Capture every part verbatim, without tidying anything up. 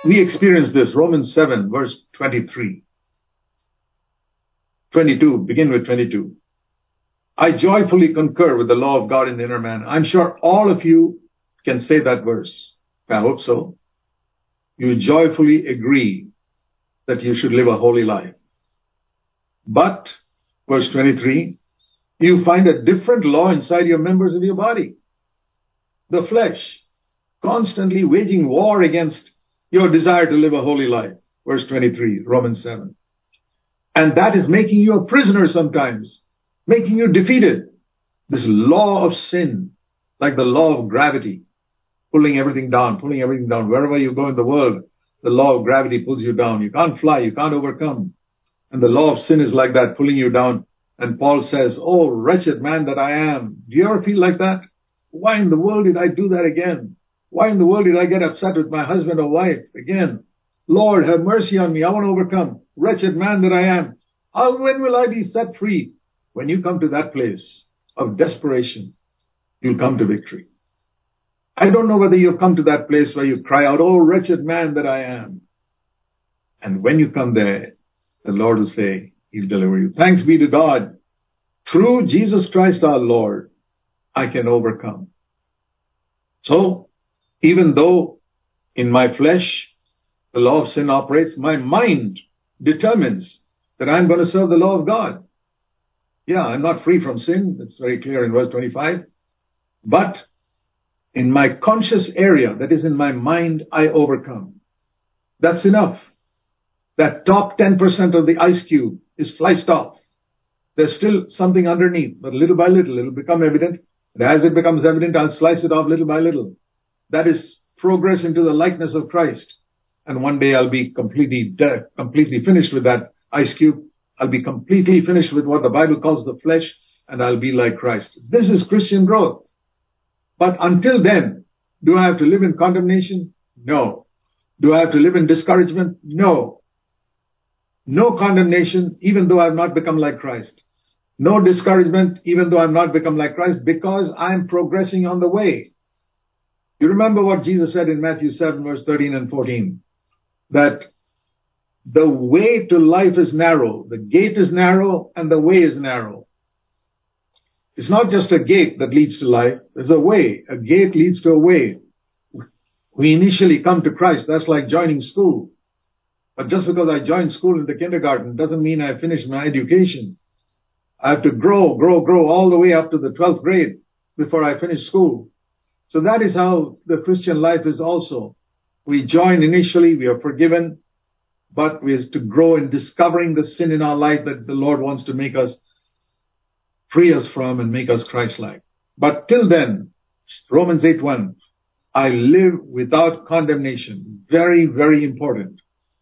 We experience this, Romans seven, verse twenty-three. twenty-two, begin with twenty-two. I joyfully concur with the law of God in the inner man. I'm sure all of you can say that verse. I hope so. You joyfully agree that you should live a holy life. But, verse twenty-three, you find a different law inside your members of your body. The flesh, constantly waging war against your desire to live a holy life. Verse twenty-three, Romans seven. And that is making you a prisoner sometimes, making you defeated. This law of sin, like the law of gravity, pulling everything down, pulling everything down. Wherever you go in the world, the law of gravity pulls you down. You can't fly, you can't overcome. And the law of sin is like that, pulling you down. And Paul says, oh, wretched man that I am. Do you ever feel like that? Why in the world did I do that again? Why in the world did I get upset with my husband or wife again? Lord, have mercy on me. I want to overcome. Wretched man that I am. How, when will I be set free? When you come to that place of desperation, you'll come to victory. I don't know whether you've come to that place where you cry out, oh, wretched man that I am. And when you come there, the Lord will say, He'll deliver you. Thanks be to God. Through Jesus Christ our Lord, I can overcome. So, even though in my flesh, the law of sin operates, my mind determines that I'm going to serve the law of God. Yeah, I'm not free from sin. It's very clear in verse twenty-five. But in my conscious area, that is in my mind, I overcome. That's enough. That top ten percent of the ice cube is sliced off. There's still something underneath, but little by little, it'll become evident. And as it becomes evident, I'll slice it off little by little. That is progress into the likeness of Christ. And one day I'll be completely de- completely finished with that ice cube. I'll be completely finished with what the Bible calls the flesh, and I'll be like Christ. This is Christian growth. But until then, do I have to live in condemnation? No. Do I have to live in discouragement? No. No condemnation, even though I've not become like Christ. No discouragement, even though I've not become like Christ, because I'm progressing on the way. You remember what Jesus said in Matthew seven, verse thirteen and fourteen, that the way to life is narrow, the gate is narrow, and the way is narrow. It's not just a gate that leads to life, there's a way. A gate leads to a way. We initially come to Christ, that's like joining school. But just because I joined school in the kindergarten doesn't mean I finished my education. I have to grow, grow, grow all the way up to the twelfth grade before I finish school. So that is how the Christian life is also. We join initially, we are forgiven, but we have to grow in discovering the sin in our life that the Lord wants to make us, free us from and make us Christ-like. But till then, Romans eight one, I live without condemnation. Very, very important.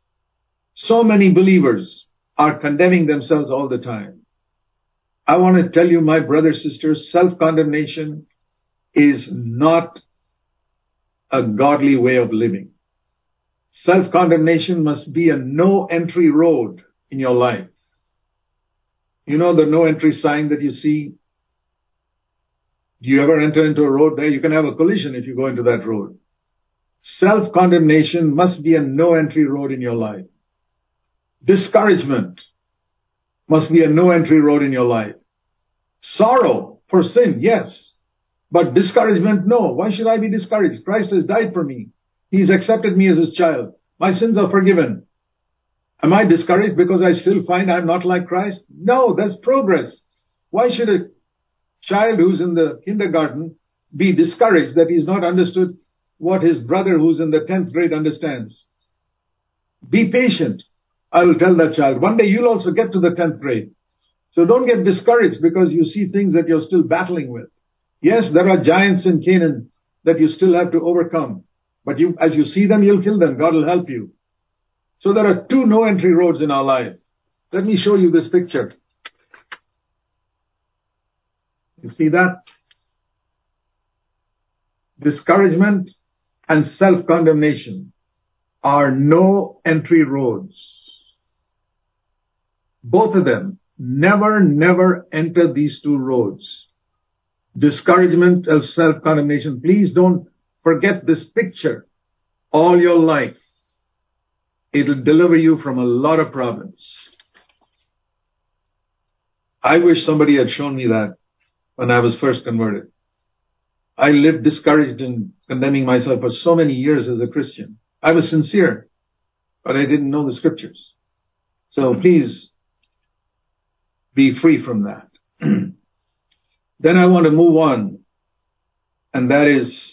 So many believers are condemning themselves all the time. I want to tell you, my brothers, sisters, self-condemnation is not a godly way of living. Self-condemnation must be a no-entry road in your life. You know the no-entry sign that you see? Do you ever enter into a road there? You can have a collision if you go into that road. Self-condemnation must be a no-entry road in your life. Discouragement must be a no-entry road in your life. Sorrow for sin, yes. But discouragement, no. Why should I be discouraged? Christ has died for me. He's accepted me as His child. My sins are forgiven. Am I discouraged because I still find I'm not like Christ? No, that's progress. Why should a child who's in the kindergarten be discouraged that he's not understood what his brother who's in the tenth grade understands? Be patient. I will tell that child, one day you'll also get to the tenth grade. So don't get discouraged because you see things that you're still battling with. Yes, there are giants in Canaan that you still have to overcome. But you, as you see them, you'll kill them. God will help you. So there are two no-entry roads in our life. Let me show you this picture. You see that? Discouragement and self-condemnation are no-entry roads. Both of them. Never, never enter these two roads. Discouragement and self-condemnation. Please don't forget this picture all your life. It'll deliver you from a lot of problems. I wish somebody had shown me that when I was first converted. I lived discouraged and condemning myself for so many years as a Christian. I was sincere, but I didn't know the scriptures. So please be free from that. Then I want to move on, and that is,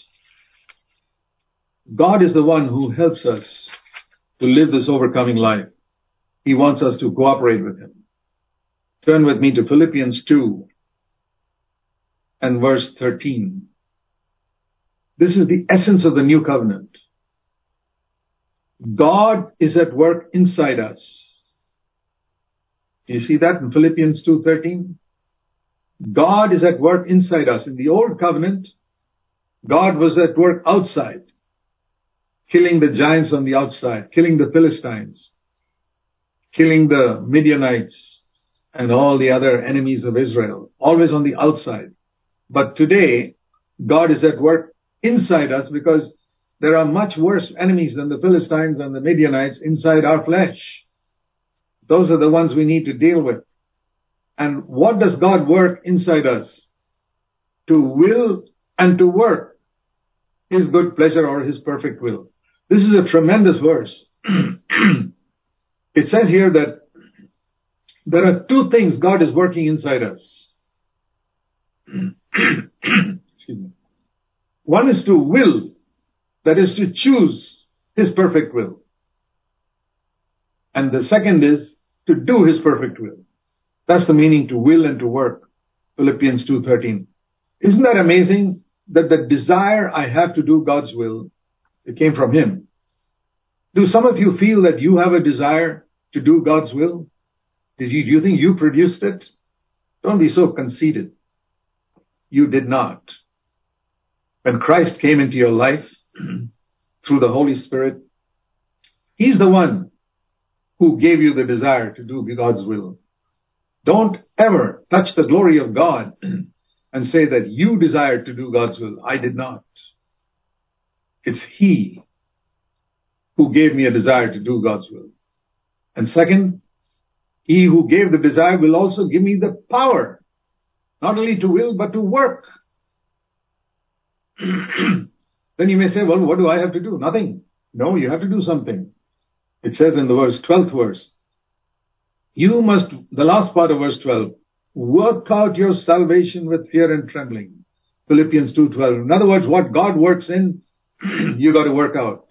God is the one who helps us to live this overcoming life. He wants us to cooperate with Him. Turn with me to Philippians two and verse thirteen. This is the essence of the new covenant. God is at work inside us. You see that in Philippians two thirteen? God is at work inside us. In the old covenant, God was at work outside, killing the giants on the outside, killing the Philistines, killing the Midianites, and all the other enemies of Israel, always on the outside. But today, God is at work inside us because there are much worse enemies than the Philistines and the Midianites inside our flesh. Those are the ones we need to deal with. And what does God work inside us? To will and to work His good pleasure or His perfect will. This is a tremendous verse. It says here that there are two things God is working inside us. Excuse me. One is to will, that is to choose His perfect will. And the second is to do His perfect will. That's the meaning to will and to work. Philippians two thirteen. Isn't that amazing that the desire I have to do God's will, it came from Him? Do some of you feel that you have a desire to do God's will? Did you, do you think you produced it? Don't be so conceited. You did not. When Christ came into your life through the Holy Spirit, He's the one who gave you the desire to do God's will. Don't ever touch the glory of God and say that you desired to do God's will. I did not. It's He who gave me a desire to do God's will. And second, He who gave the desire will also give me the power, not only to will, but to work. Then you may say, well, what do I have to do? Nothing. No, you have to do something. It says in the verse, twelfth verse, you must, the last part of verse twelve, work out your salvation with fear and trembling. Philippians two twelve. In other words, what God works in, you got to work out.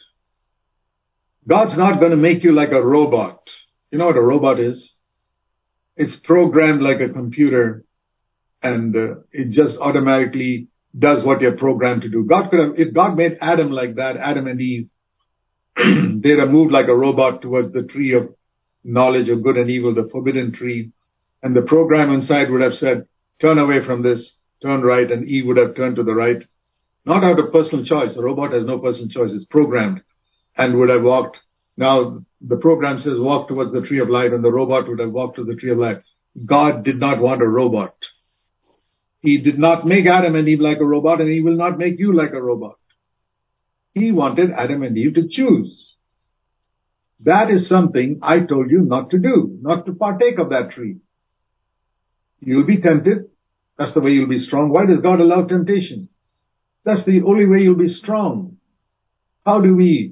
God's not going to make you like a robot. You know what a robot is? It's programmed like a computer, and uh, it just automatically does what you're programmed to do. God could have, if God made Adam like that, Adam and Eve, they'd have moved like a robot towards the tree of knowledge of good and evil, the forbidden tree. And the program inside would have said, turn away from this, turn right, and Eve would have turned to the right. Not out of personal choice. The robot has no personal choice. It's programmed and would have walked. Now, the program says walk towards the tree of life, and the robot would have walked to the tree of life. God did not want a robot. He did not make Adam and Eve like a robot, and He will not make you like a robot. He wanted Adam and Eve to choose. That is something I told you not to do, not to partake of that tree. You'll be tempted. That's the way you'll be strong. Why does God allow temptation? That's the only way you'll be strong. How do we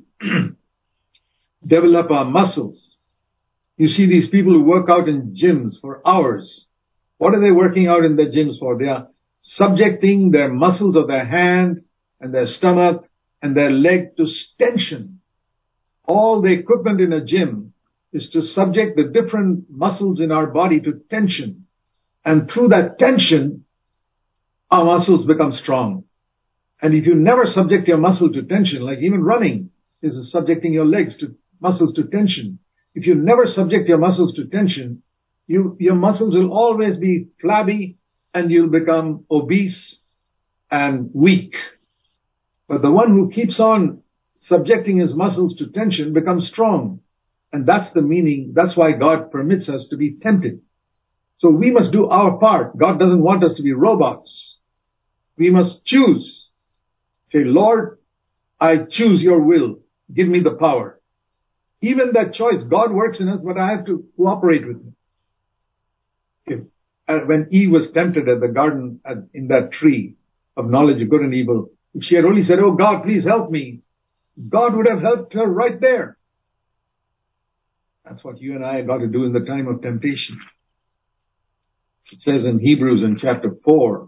develop our muscles? You see these people who work out in gyms for hours. What are they working out in the gyms for? They are subjecting their muscles of their hand and their stomach and their leg to tension. All the equipment in a gym is to subject the different muscles in our body to tension. And through that tension, our muscles become strong. And if you never subject your muscle to tension, like even running is subjecting your legs to muscles to tension. If you never subject your muscles to tension, you, your muscles will always be flabby and you'll become obese and weak. But the one who keeps on subjecting his muscles to tension becomes strong. And that's the meaning. That's why God permits us to be tempted. So we must do our part. God doesn't want us to be robots. We must choose. Say, Lord, I choose your will. Give me the power. Even that choice, God works in us, but I have to cooperate with Him. If, uh, when Eve was tempted at the garden, at, in that tree of knowledge of good and evil, if she had only said, oh God, please help me, God would have helped her right there. That's what you and I got to do in the time of temptation. It says in Hebrews in chapter four,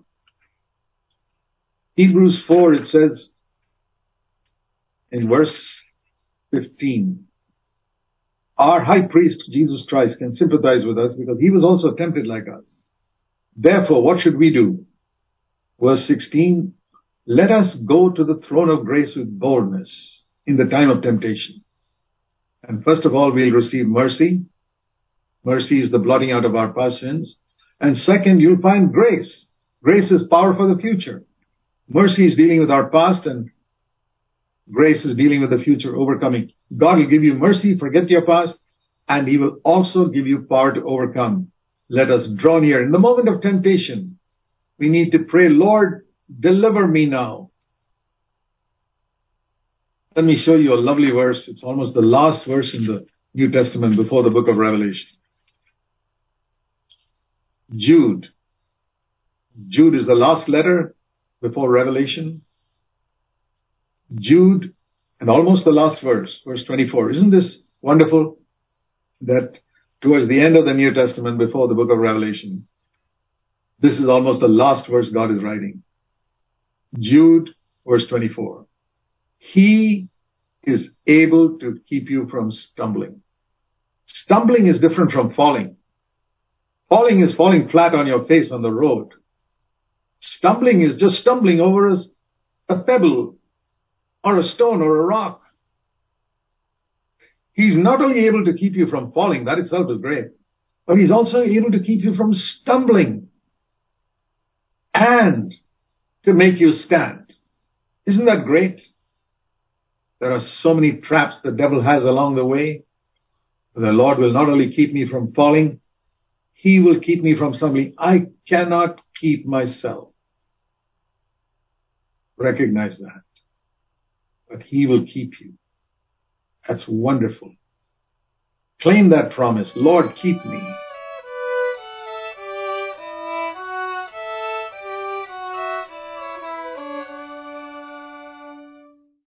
Hebrews four, it says in verse fifteen, our high priest, Jesus Christ, can sympathize with us because He was also tempted like us. Therefore, what should we do? Verse sixteen, let us go to the throne of grace with boldness in the time of temptation. And first of all, we'll receive mercy. Mercy is the blotting out of our past sins. And second, you'll find grace. Grace is power for the future. Mercy is dealing with our past, and grace is dealing with the future, overcoming. God will give you mercy, forget your past, and He will also give you power to overcome. Let us draw near. In the moment of temptation, we need to pray, Lord, deliver me now. Let me show you a lovely verse. It's almost the last verse in the New Testament before the book of Revelation. Jude. Jude is the last letter before Revelation. Jude, and almost the last verse, verse twenty-four. Isn't this wonderful that towards the end of the New Testament before the book of Revelation, this is almost the last verse God is writing. Jude, verse twenty-four. He is able to keep you from stumbling. Stumbling is different from falling. Falling is falling flat on your face on the road. Stumbling is just stumbling over a, a pebble or a stone or a rock. He's not only able to keep you from falling, that itself is great, but He's also able to keep you from stumbling and to make you stand. Isn't that great? There are so many traps the devil has along the way. The Lord will not only keep me from falling, He will keep me from stumbling. I cannot keep myself. Recognize that. But He will keep you. That's wonderful. Claim that promise. Lord, keep me.